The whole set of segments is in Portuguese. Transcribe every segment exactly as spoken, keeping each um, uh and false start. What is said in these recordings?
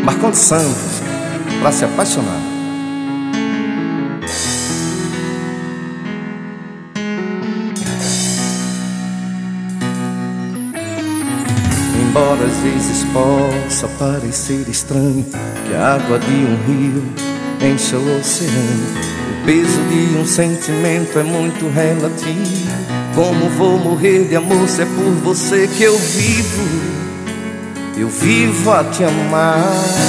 Marcondes Santos, pra se apaixonar. Embora às vezes possa parecer estranho que a água de um rio encha o oceano, o peso de um sentimento é muito relativo. Como vou morrer de amor se é por você que eu vivo? Eu vivo a te amar.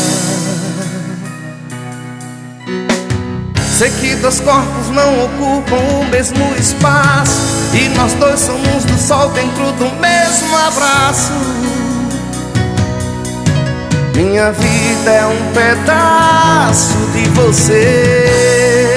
Sei que dois corpos não ocupam o mesmo espaço, e nós dois somos do sol dentro do mesmo abraço. Minha vida é um pedaço de você.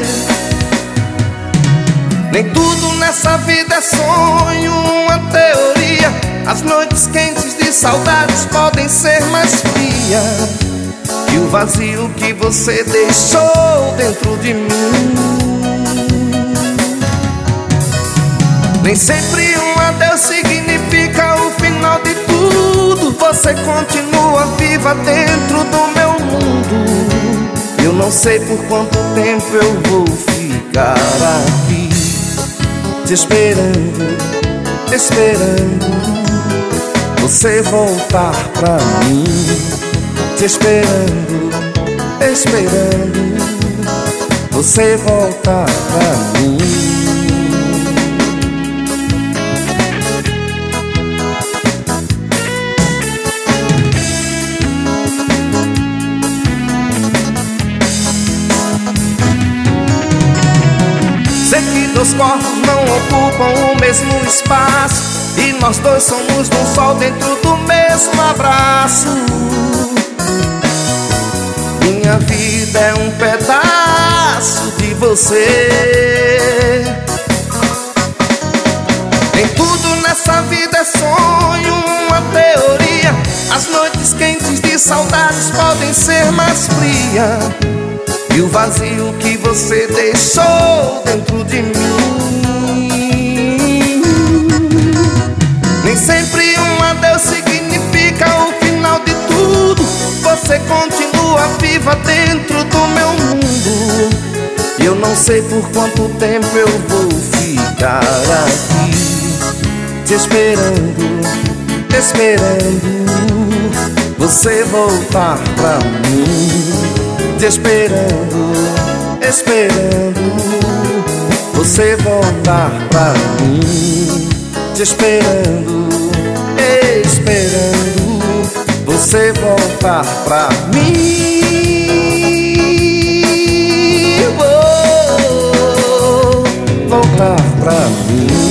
Nem tudo nessa vida é sonho, uma teoria. As noites quentes de saudades podem ser mais frias, e o vazio que você deixou dentro de mim. Nem sempre um adeus significa o final de tudo. Você continua viva dentro do meu mundo. Eu não sei por quanto tempo eu vou ficar aqui, te esperando, esperando você voltar pra mim. Te esperando, esperando você voltar pra mim. Sei que dois corpos não ocupam o mesmo espaço, e nós dois somos de um sol dentro do mesmo abraço. Minha vida é um pedaço de você. Nem tudo nessa vida é sonho, uma teoria. As noites quentes de saudades podem ser mais frias, e o vazio que você deixou dentro de mim. Nem sempre um adeus significa o final de tudo. Você continua viva dentro do meu mundo, e eu não sei por quanto tempo eu vou ficar aqui, te esperando, esperando você voltar pra mim. Te esperando, esperando você voltar pra mim. Te esperando, esperando você voltar pra mim. Oh, voltar pra mim.